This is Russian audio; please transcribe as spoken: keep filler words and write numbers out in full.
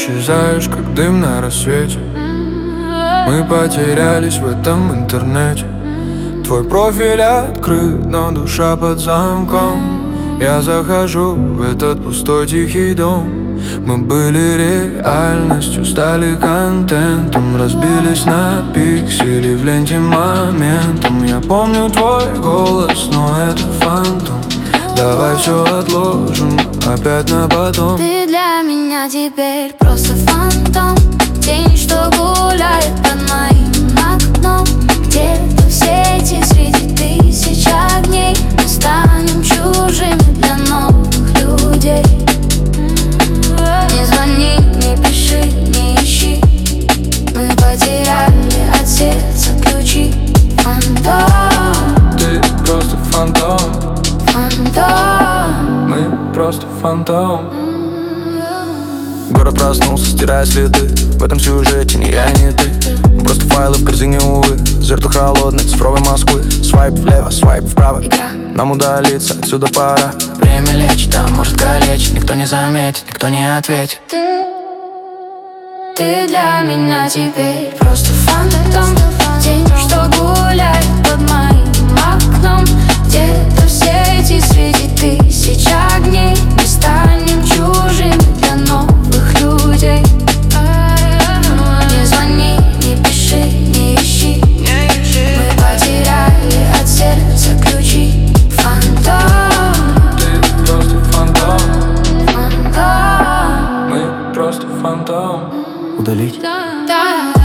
исчезаешь, как дым на рассвете. Мы потерялись в этом интернете. Твой профиль открыт, но душа под замком. Я захожу в этот пустой тихий дом. Мы были реальностью, стали контентом. Разбились на пиксели в ленте моментом. Я помню твой голос, но это фантом. Давай все отложим, опять на потом. Ты для меня теперь просто фантом. Тень, что гуляет под моим окном. Где-то в сети среди тысяч огней. Мы станем чужими для новых людей. Не звони, не пиши, не ищи. Мы потеряли от сердца ключи. Фантом. Ты просто фантом. Фантом. Мы просто фантом. Город проснулся, стирая следы. В этом сюжете не я, не ты. Просто файлы в корзине, увы. Зерту холодной цифровой Москвы. Свайп влево, свайп вправо. Игра. Нам удалиться, отсюда пора. Время лечит, а может калечить. Никто не заметит, никто не ответит. Ты, ты для меня теперь просто фантом. Тень, что гуляет под моим окном. Где-то в сети среди тысяч огней. Мы станем чужими для новых людей. Не звони, не пиши, не ищи. Мы потеряли от сердца ключи. Фантом. Ты просто фантом. Фантом. Мы просто фантом. Удалить? Да.